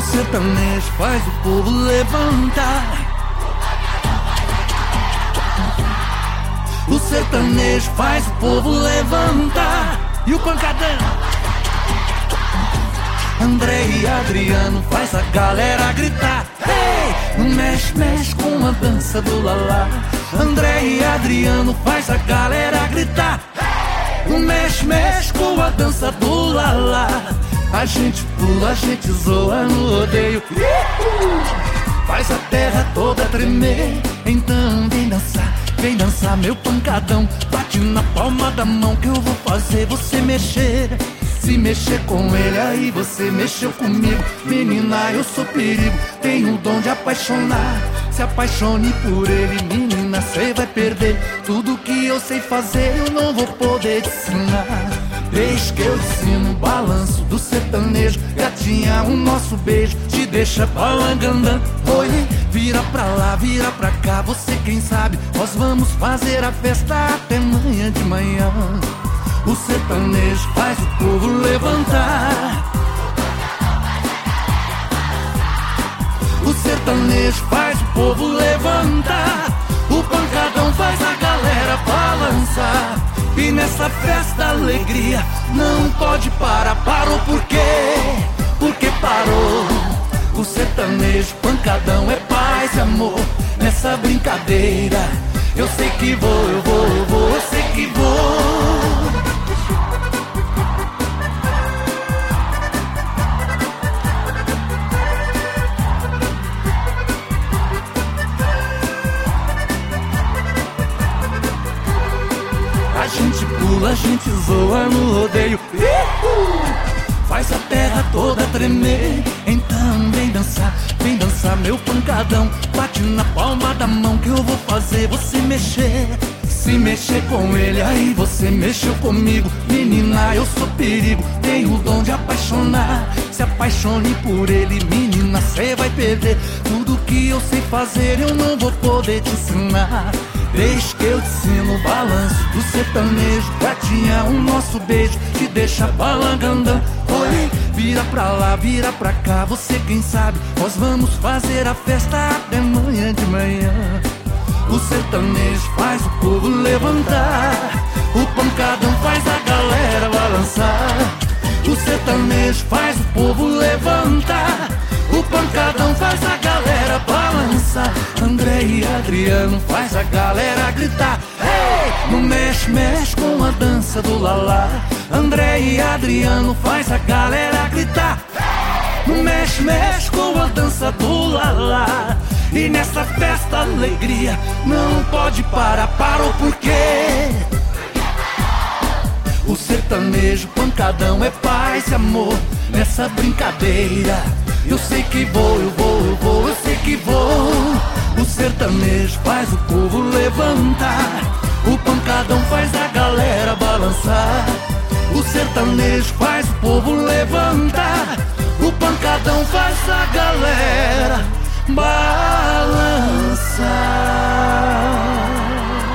sertanejo faz o povo levantar. O sertanejo faz o povo levantar. E o pancadão? André e Adriano faz a galera gritar. Hey! Mexe, mexe com a dança do lalá. André e Adriano faz a galera gritar. Hey! Mexe, mexe com a dança do lalá. A gente pula, a gente zoa no rodeio. Faz a terra toda tremer. Então vem dançar meu pancadão. Bate na palma da mão que eu vou fazer você mexer. Se mexer com ele, aí você mexeu comigo. Menina, eu sou perigo, tenho o dom de apaixonar. Se apaixone por ele, menina, cê vai perder. Tudo que eu sei fazer, eu não vou poder te ensinar. Deixa que eu te ensino o balanço do sertanejo. Gatinha, o nosso beijo te deixa balangandã. Oi, vira pra lá, vira pra cá, você quem sabe. Nós vamos fazer a festa até manhã de manhã. O sertanejo faz o povo levantar. O sertanejo faz o povo levantar. O pancadão faz a galera balançar. E nessa festa alegria não pode parar. Parou por quê? Porque parou. O sertanejo pancadão é paz e amor. Nessa brincadeira eu sei que vou, eu sei que vou. A gente pula, a gente zoa no rodeio. Faz a terra toda tremer. Então vem dançar meu pancadão. Bate na palma da mão que eu vou fazer você mexer. Se mexer com ele, aí você mexeu comigo. Menina, eu sou perigo, tenho o dom de apaixonar. Se apaixone por ele, menina, cê vai perder. Tudo que eu sei fazer, eu não vou poder te ensinar. Deixa que eu te ensino o balanço do sertanejo. Gatinha, o nosso beijo te deixa balangandã. Oi, vira pra lá, vira pra cá, você quem sabe. Nós vamos fazer a festa até manhã de manhã. O sertanejo faz o povo levantar. O pancadão faz a galera balançar. O sertanejo faz o povo levantar. O pancadão faz a galera balançar. André e Adriano faz a galera gritar. Hey! No mexe, mexe com a dança do lalá. André e Adriano faz a galera gritar. No mexe, mexe com a dança do lalá. E nessa festa alegria não pode parar. Parou por quê? O sertanejo pancadão é paz e amor. Nessa brincadeira eu sei que vou, eu sei que vou. O sertanejo faz o povo levantar. O pancadão faz a galera balançar. O sertanejo faz o povo levantar. O pancadão faz a galera balançar.